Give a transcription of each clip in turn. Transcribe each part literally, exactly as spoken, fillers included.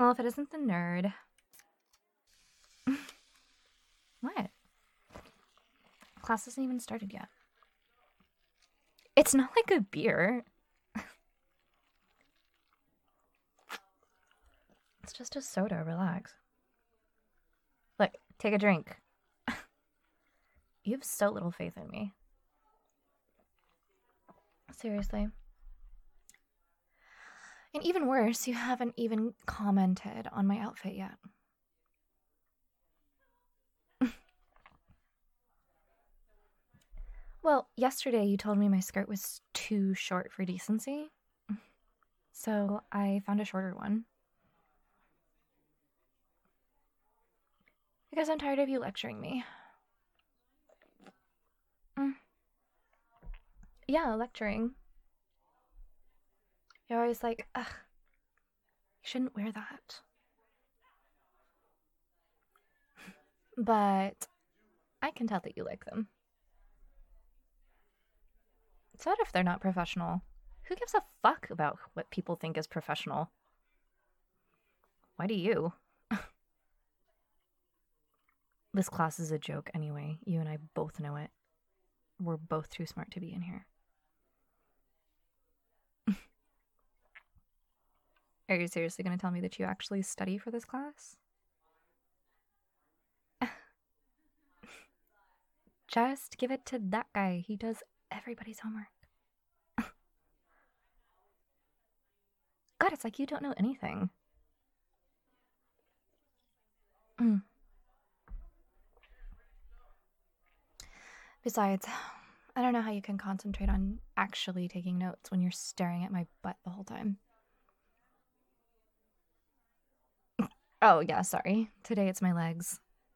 Well, if it isn't the nerd. What? Class hasn't even started yet. It's not like a beer. It's just a soda, relax. Look, take a drink. You have so little faith in me. Seriously. And even worse, you haven't even commented on my outfit yet. Well, yesterday you told me my skirt was too short for decency. So I found a shorter one. Because I'm tired of you lecturing me. Mm. Yeah, lecturing. You're always like, ugh, you shouldn't wear that. But I can tell that you like them. So what if they're not professional? Who gives a fuck about what people think is professional? Why do you? This class is a joke anyway. You and I both know it. We're both too smart to be in here. Are you seriously going to tell me that you actually study for this class? Just give it to that guy. He does everybody's homework. God, it's like you don't know anything. Mm. Besides, I don't know how you can concentrate on actually taking notes when you're staring at my butt the whole time. Oh, yeah, sorry. Today it's my legs.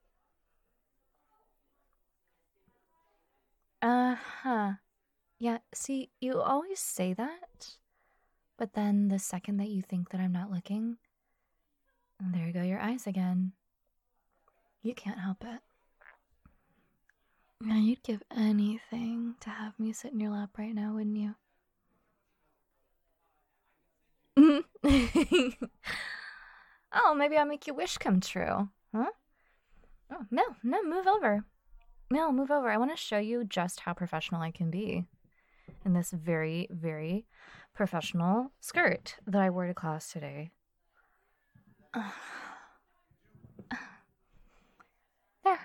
Uh-huh. Yeah, see, you always say that, but then the second that you think that I'm not looking, there go your eyes again. You can't help it. Now, you'd give anything to have me sit in your lap right now, wouldn't you? Oh, maybe I'll make your wish come true. Huh? Oh, Mel, no, move over. Mel, move over. I want to show you just how professional I can be in this very, very professional skirt that I wore to class today. There.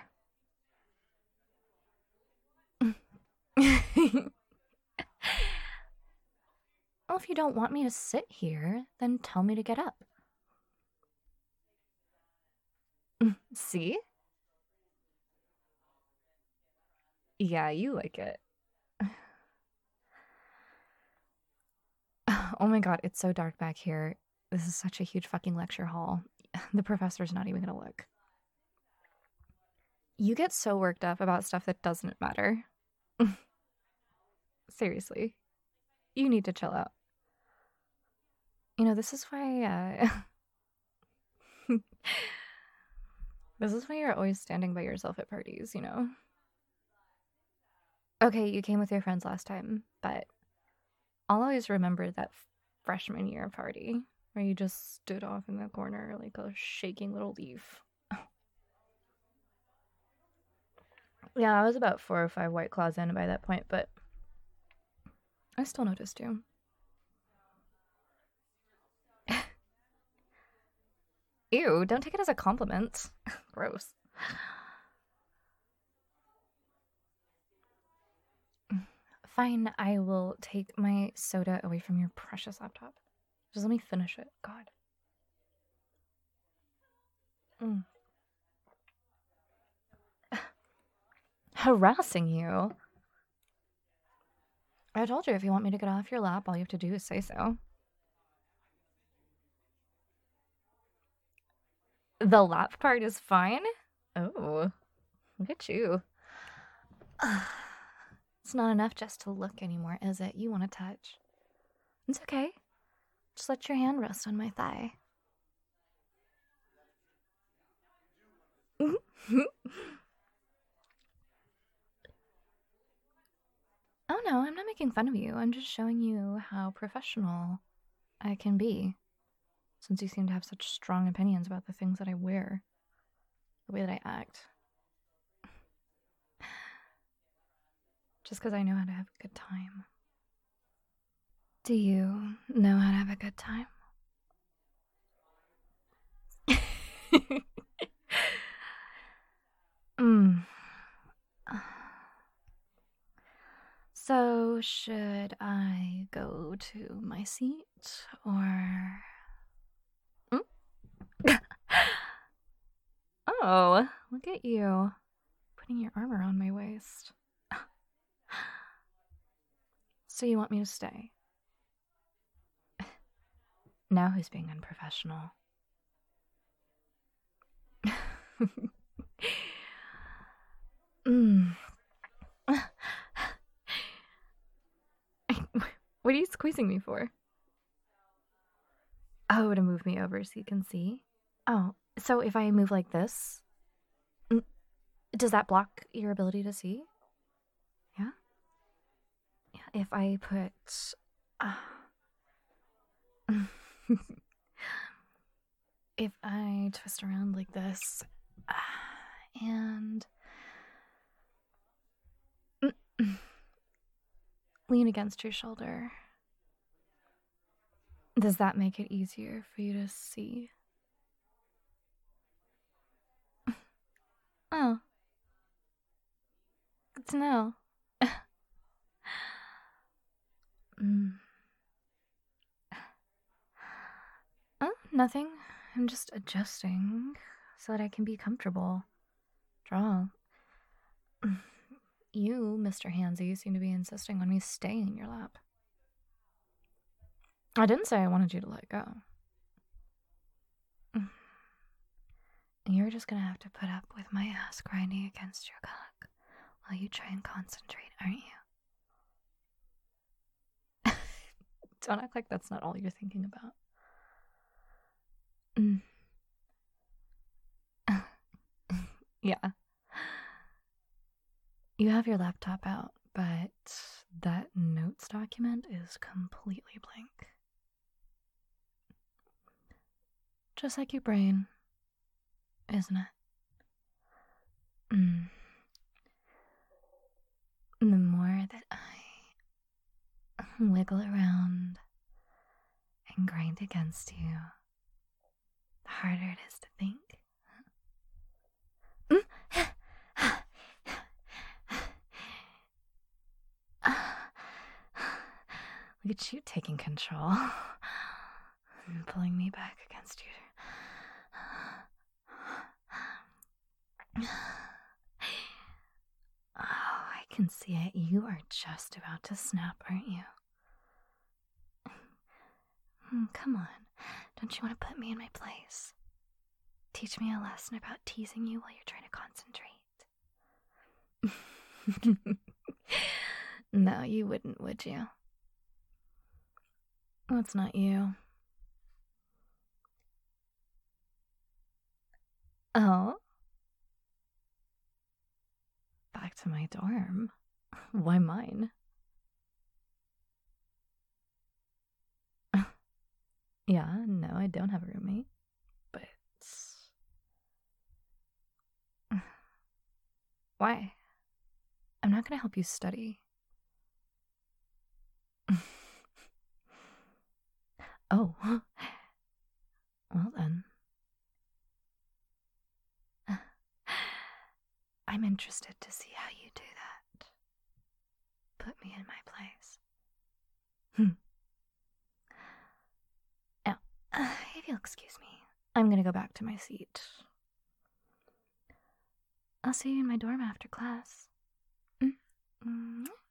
Well, if you don't want me to sit here, then tell me to get up. See? Yeah, you like it. Oh my god, it's so dark back here. This is such a huge fucking lecture hall. The professor's not even gonna look. You get so worked up about stuff that doesn't matter. Seriously. You need to chill out. You know, this is why, uh... this is why you're always standing by yourself at parties, you know? Okay, you came with your friends last time, but I'll always remember that freshman year party where you just stood off in the corner like a shaking little leaf. Yeah, I was about four or five White Claws in by that point, but I still noticed you. Ew, don't take it as a compliment. Gross. Fine, I will take my soda away from your precious laptop. Just let me finish it. God. Mm. Harassing you? I told you if you want me to get off your lap, all you have to do is say so. The lap part is fine? Oh, look at you. It's not enough just to look anymore, is it? You want to touch. It's okay. Just let your hand rest on my thigh. Oh no, I'm not making fun of you. I'm just showing you how professional I can be. since you seem to have such strong opinions about the things that I wear, the way that I act. Just because I know how to have a good time. Do you know how to have a good time? mm. So, should I go to my seat or. Mm? Oh, look at you putting your arm around my waist. So, you want me to stay? Now, who's being unprofessional? mm. What are you squeezing me for? Oh, to move me over so you can see? Oh, so if I move like this, does that block your ability to see? Yeah? Yeah, if I put... Uh, if I twist around like this, uh, and... lean against your shoulder. Does that make it easier for you to see? Oh. Good to know. mm. Oh, nothing. I'm just adjusting so that I can be comfortable. Draw. You, Mister Hansy, seem to be insisting on me staying in your lap. I didn't say I wanted you to let go. You're just gonna have to put up with my ass grinding against your cock while you try and concentrate, aren't you? Don't act like that's not all you're thinking about. Mm. Yeah. You have your laptop out, but that notes document is completely blank. Just like your brain, isn't it? Mm. The more that I wiggle around and grind against you, the harder it is to think. Look at you taking control and pulling me back against you. Oh, I can see it. You are just about to snap, aren't you? Come on. Don't you want to put me in my place? Teach me a lesson about teasing you while you're trying to concentrate. No, you wouldn't, would you? That's not you. Oh? Back to my dorm? Why mine? Yeah, no, I don't have a roommate. But... why? I'm not gonna help you study. Oh. Well then. I'm interested to see how you do that. Put me in my place. Hmm. Now, uh, if you'll excuse me, I'm gonna go back to my seat. I'll see you in my dorm after class. Mm-hmm.